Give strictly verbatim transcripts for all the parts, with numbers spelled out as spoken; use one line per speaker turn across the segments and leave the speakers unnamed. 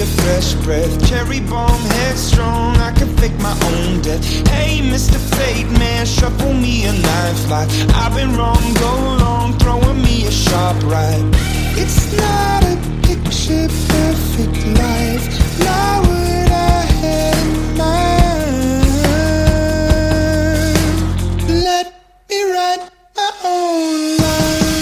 with fresh breath. Cherry bomb, headstrong, I can fake my own death. Hey, Mister Fate Man, shuffle me a knife like I've been wrong, go long, throwing me a sharp right. It's not a picture perfect life, not what I had in mind. Let me write my own life.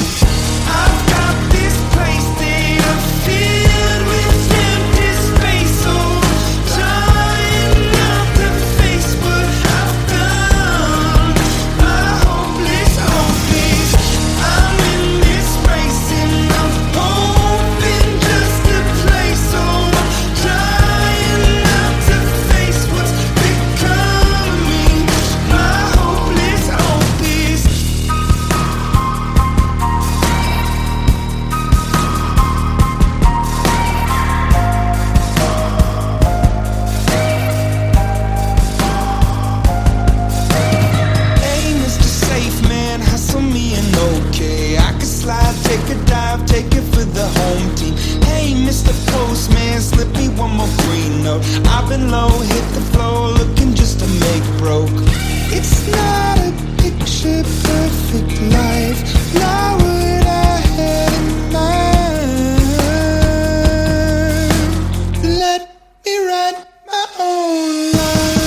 Take a dive, take it for the home team. Hey, Mister Postman, slip me one more green note. I've been low, hit the floor, looking just to make broke. It's not a picture perfect life, not what I had in mind. Let me write my own life.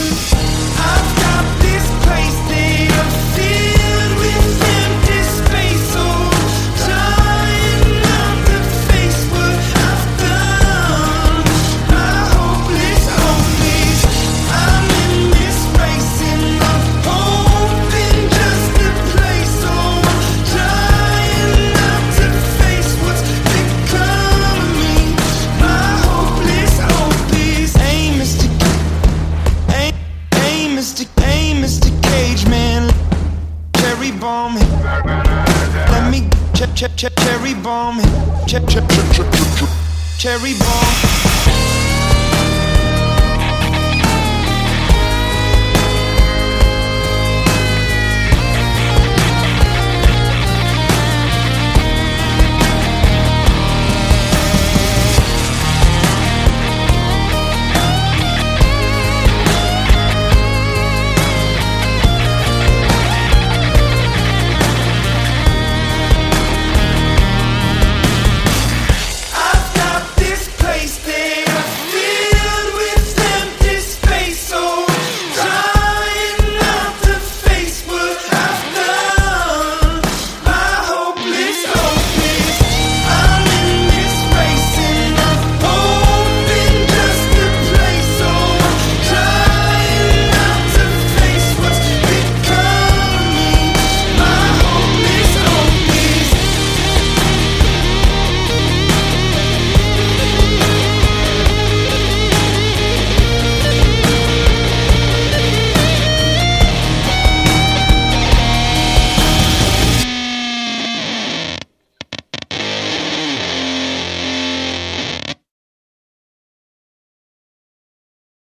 Hey, Mister Cage Man, cherry bomb. Let me ch ch ch cherry bomb, ch ch ch ch cherry bomb.